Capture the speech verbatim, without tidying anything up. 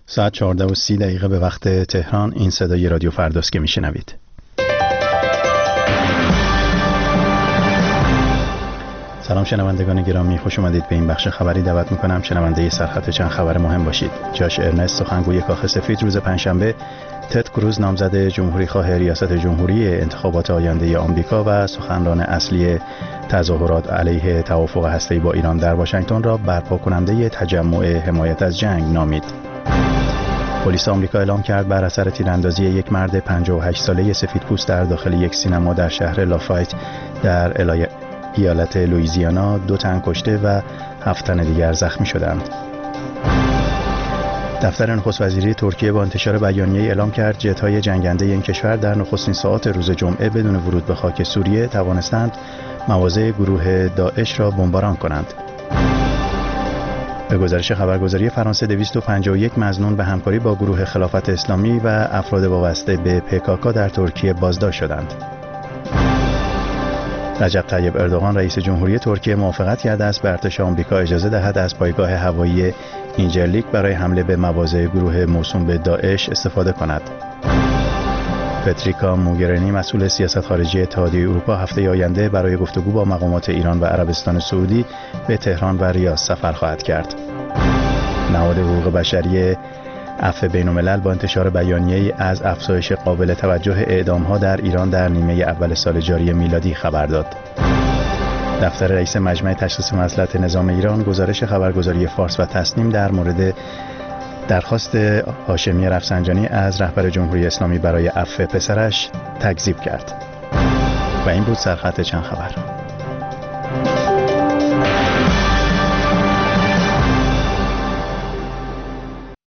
ساعت چهارده و سی دقیقه به وقت تهران. این صدای رادیو فرداست که میشنوید. سلام شنوندگان گرامی، خوش اومدید به این بخش خبری. دعوت میکنم شنونده سرخط چند خبر مهم باشید. جاش ارنست سخنگوی کاخ سفید روز پنجشنبه، تد کروز نامزد جمهوری خواه ریاست جمهوری انتخابات آینده آمریکا و سخنران اصلی تظاهرات علیه توافق هسته‌ای با ایران در واشنگتن را برپا کننده تجمع حمایت از جنگ نامید. پلیس آمریکا اعلام کرد بر اثر تیراندازی یک مرد پنجاه و هشت ساله سفیدپوست در داخل یک سینما در شهر لافایت در ایالت لوئیزیانا دو تن کشته و هفت تن دیگر زخمی شدند. دفتر نخست وزیری ترکیه با انتشار بیانیه اعلام کرد جت‌های جنگنده این کشور در نخستین ساعات روز جمعه بدون ورود به خاک سوریه توانستند مواضع گروه داعش را بمباران کنند. به گزارش خبرگزاری فرانسه دویست و پنجاه و یک مظنون به همکاری با گروه خلافت اسلامی و افراد وابسته به پکاکا در ترکیه بازداشت شدند. رجب طیب اردوغان رئیس جمهوری ترکیه موافقت کرده است به ارتش آمریکا اجازه دهد از پایگاه هوایی اینجرلیک برای حمله به مواضع گروه موسوم به داعش استفاده کند. پتریکا موگرینی مسئول سیاست خارجی اتحادیه اروپا هفته آینده برای گفتگو با مقامات ایران و عربستان سعودی به تهران و ریاض سفر خواهد کرد. نهاد حقوق بشری عفو بین‌الملل با انتشار بیانیه‌ای از افزایش قابل توجه اعدام‌ها در ایران در نیمه اول سال جاری میلادی خبر داد. دفتر رئیس مجمع تشخیص مصلحت نظام ایران گزارش خبرگزاری فارس و تسنیم در مورد درخواست هاشمی رفسنجانی از رهبر جمهوری اسلامی برای عفو پسرش تکذیب کرد. و این بود سرخط چند خبر.